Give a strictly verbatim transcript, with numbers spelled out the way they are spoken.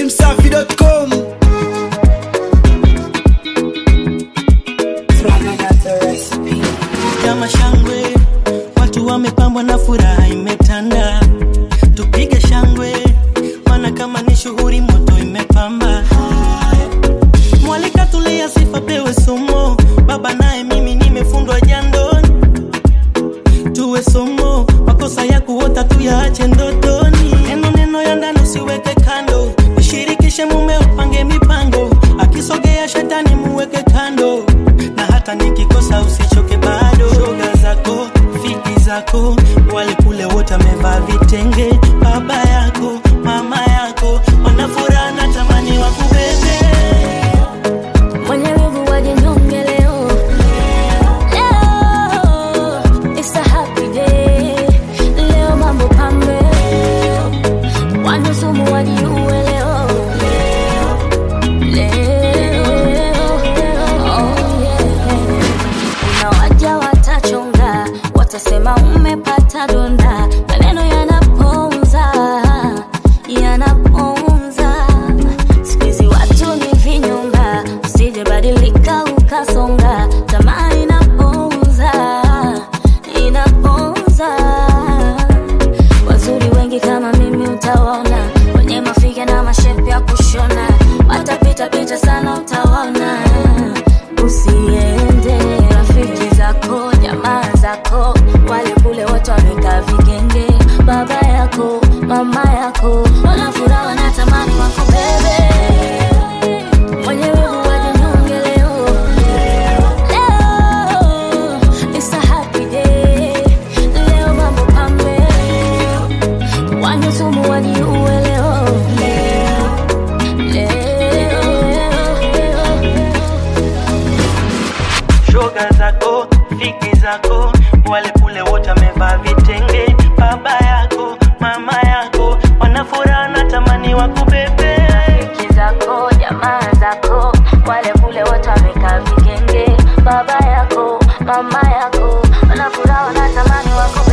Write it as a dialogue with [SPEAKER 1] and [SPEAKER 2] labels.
[SPEAKER 1] msafi dot com.
[SPEAKER 2] Kama shangwe, watu wamepambwa na furaha imetanda. Tupige shangwe, maana kama ni shughuli moto imepamba. Mwalika tulia sifa pewe somo, baba naye mimi nimefundwa jandoni. Tuwe somo, makosa ya kuota tuyaache ndotoni. Neno neno ya ndani usiweke kando, ushirikishe mume upange mipango. Akisogea shetani muweke kando, na hata nikikosa usichoke bado. Shoga zako, fiki zako, wale kule wote wamevaa vitenge. Baba yako, mama yako, wanafuraha na tamani wakubebe.
[SPEAKER 3] Mwenye wivu waje nyonge leo. Leo, it's a happy day. Leo mambo pambe. Wanusumu wajiuwe leo. Leo, oh yeah. Unawaja watachonga, watasema umepata donda. Maneno yanaponza, yanaponza. Sikizi watu ni vinyonga, usije badilika ukasonga. Tamaa inaponza, inaponza. Wazuri wengi kama mimi utawaona, wenye mafiga na mashepu ya kushona. Watapita pita sana utawaona. Usiende, rafiki zako, jamaa zako, wale kule watu wamekaa vigenge. Baba yako, mama yako, wanafuraha na tamani wako bebe. Mwenye wivu waje nyonge leo. Leo, it's a happy day. Leo mambo pambe. Wanusumu wajiuwe leo. Leo, leo.
[SPEAKER 2] Shoga zako, fiki zako, wale kule wote wamevaa vitenge. Baba yako, mama yako, wanafuraha na tamani wakubebe.
[SPEAKER 3] Fiki zako, jamaa zako, wale kule wote wamekaa vigenge. Baba yako, mama yako, wanafuraha na tamani wako